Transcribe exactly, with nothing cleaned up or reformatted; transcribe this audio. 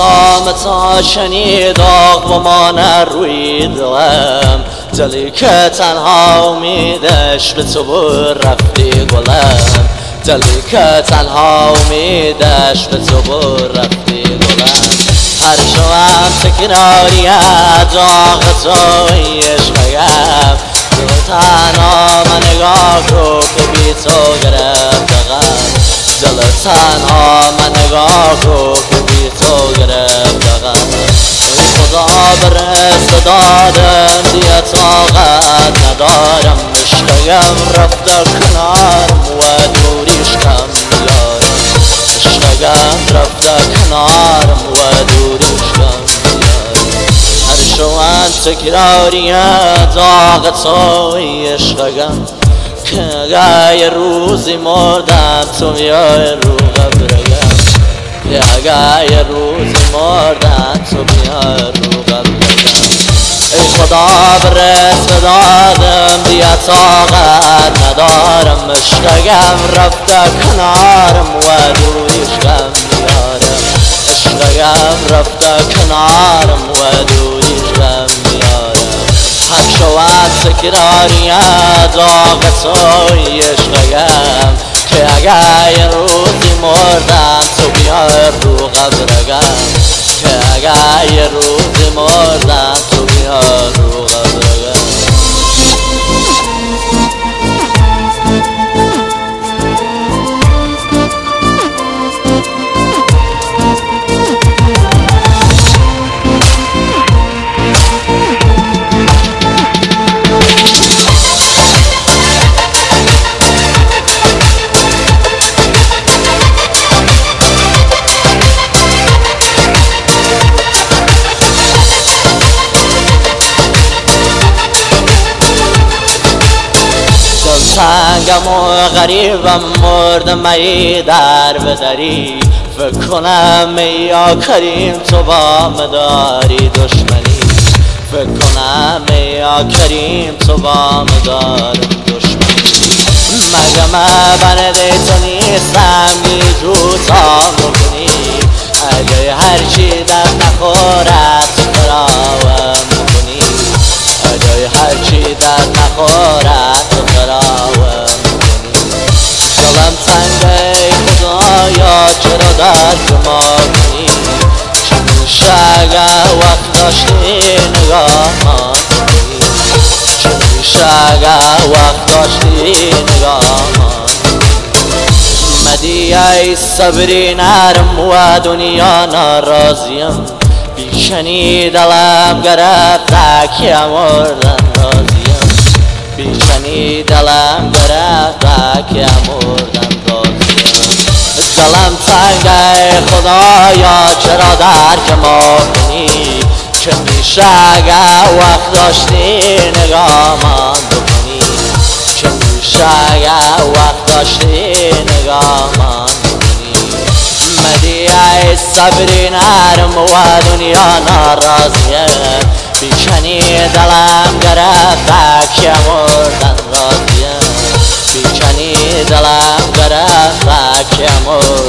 صدام تا شنید آقوامان روی دلم، دلی که تنها امیدش به تو بود رفتی گلم، دلی که تنها امیدش به تو بود رفتی گلم. هر شوم تکراریت داغ توی عشقم، دل تنها من نگاه رو که بی تو گرفتم، دل تنها من نگاه رو که بی تو گرفتم. ای خدا برس دادم دیگه طاقت ندارم، عشقم رفته کنارم و دوریش کم میارم، عشقم رفته کنارم و دوریش کم میارم. هر شوان تکراریت داغ توی عشقم، که اگه یه روزی مردم تو بیای رو قبرم، که اگه یه روزی مردم تو بیای رو قبرم. ای خدا برس دادم دیگه طاقت ندارم، عشقم رفته کنارم و دوریش غم میارم، عشقم رفته کنارم و دوریش غم میارم. هر شوم تکراریت داغ توی عشقم، که اگه یه روزی مردم تو بیای رو قبرم، که اگه یه روزی مردم تو بیای رو قبرم. سنگم و غریبم مردم ای در بدری، فکر کنم یا کریم تو با مداری دشمنی، فکر کنم یا کریم تو با مدارم دشمنی. مگه من بنده تو نیستم گی تو تا مکنی، اگه هرچی در نخورد تو فراهم مکنی، اگه هرچی در نخورد تو فراهم مکنی. دلم تنگه خدایا چرا درد ما کنی، چه میشه اگه وقت داشتی نگاهمان کنی، چه میشه اگه وقت داشتی نگاهمان کنی. مدی ای صبری نرم و دنیا ناراضیم، بیشنی دلم گرفته که مردن راضیم، بیشنی دلم گرفته که مردن راضیم. دلم تنگه خدایا چرا درک ما کنی، چه میشه اگه وقت داشتی نگاهمان بکنی، چه میشه اگه وقت داشتی نگاهمان بکنی. مدی ای صبری نرم و دنیا ناراضیم، بیشنی دلم گرفته که مردن راضیم، بیشنی دلم گرفته که مردن